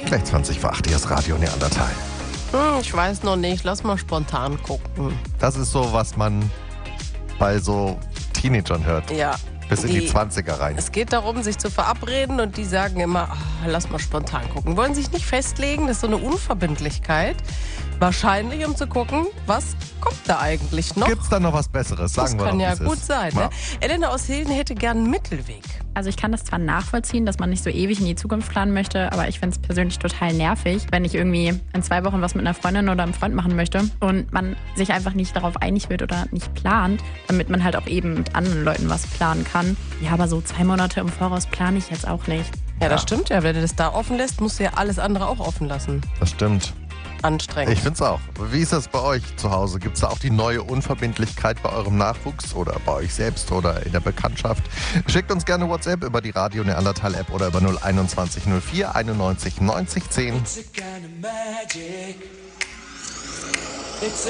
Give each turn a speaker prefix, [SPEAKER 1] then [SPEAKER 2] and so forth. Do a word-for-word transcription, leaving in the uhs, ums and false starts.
[SPEAKER 1] Gleich zwanzig vor acht, hier ist Radio Neandertal.
[SPEAKER 2] Hm, ich weiß noch nicht, lass mal spontan gucken.
[SPEAKER 1] Das ist so, was man bei so Teenagern hört.
[SPEAKER 2] Ja.
[SPEAKER 1] Bis in die zwanziger rein.
[SPEAKER 2] Es geht darum, sich zu verabreden und die sagen immer, oh, lass mal spontan gucken. Wollen sich nicht festlegen, das ist so eine Unverbindlichkeit. Wahrscheinlich, um zu gucken, was kommt da eigentlich noch.
[SPEAKER 1] Gibt's da noch was Besseres? Sagen
[SPEAKER 2] das
[SPEAKER 1] wir
[SPEAKER 2] kann
[SPEAKER 1] doch,
[SPEAKER 2] ja
[SPEAKER 1] wie es
[SPEAKER 2] gut
[SPEAKER 1] ist.
[SPEAKER 2] sein.
[SPEAKER 1] Ja.
[SPEAKER 2] Ne? Elena aus Hilden hätte gern einen Mittelweg.
[SPEAKER 3] Also ich kann das zwar nachvollziehen, dass man nicht so ewig in die Zukunft planen möchte, aber ich finde es persönlich total nervig, wenn ich irgendwie in zwei Wochen was mit einer Freundin oder einem Freund machen möchte und man sich einfach nicht darauf einig wird oder nicht plant, damit man halt auch eben mit anderen Leuten was planen kann. Ja, aber so zwei Monate im Voraus plane ich jetzt auch nicht.
[SPEAKER 2] Ja, das stimmt ja. Wenn du das da offen lässt, musst du ja alles andere auch offen lassen.
[SPEAKER 1] Das stimmt.
[SPEAKER 2] Anstrengend.
[SPEAKER 1] Ich find's auch. Wie ist das bei euch zu Hause? Gibt's da auch die neue Unverbindlichkeit bei eurem Nachwuchs oder bei euch selbst oder in der Bekanntschaft? Schickt uns gerne WhatsApp über die Radio Neandertal App oder über null einundzwanzig null vier einundneunzig neunzig zehn.